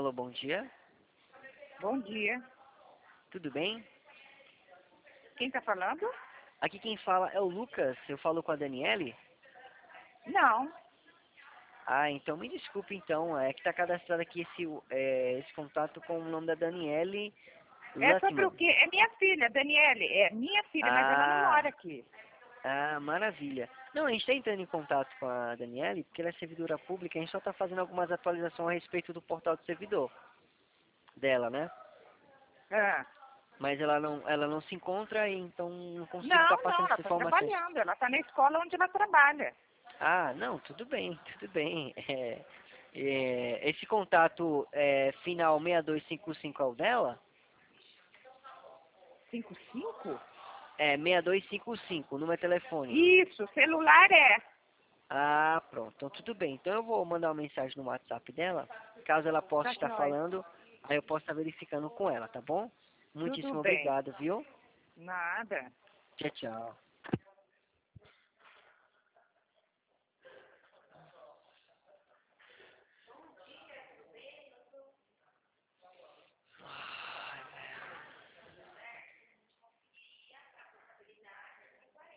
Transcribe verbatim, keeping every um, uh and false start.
Alô, bom dia. Bom dia. Tudo bem? Quem está falando? Aqui quem fala é o Lucas. Eu falo com a Daniele? Não. Ah, então me desculpe então. É que está cadastrado aqui esse, é, esse contato com o nome da Daniele É sobre o Luttman. quê? É minha filha, Daniele. É minha filha, mas ela não Ah, mora aqui. ah, maravilha. Não, a gente está entrando em contato com a Daniele porque ela é servidora pública. A gente só está fazendo algumas atualizações a respeito do portal do servidor dela, né? Ah. Mas ela não, ela não se encontra, e então não consigo estar Não, não, passando ela essas está informações. trabalhando. Ela está na escola onde ela trabalha. Ah, não, tudo bem, tudo bem. É, é, esse contato é, final seis dois cinco cinco é o dela? Cinco cinco? É, seis dois cinco cinco, número de telefone. Isso, celular é. Ah, pronto, então tudo bem. Então eu vou mandar uma mensagem no WhatsApp dela, caso ela possa Tá estar jóia. falando, aí eu posso estar verificando com ela, tá bom? Tudo Muitíssimo bem. obrigado, viu? Nada. Tchau, tchau.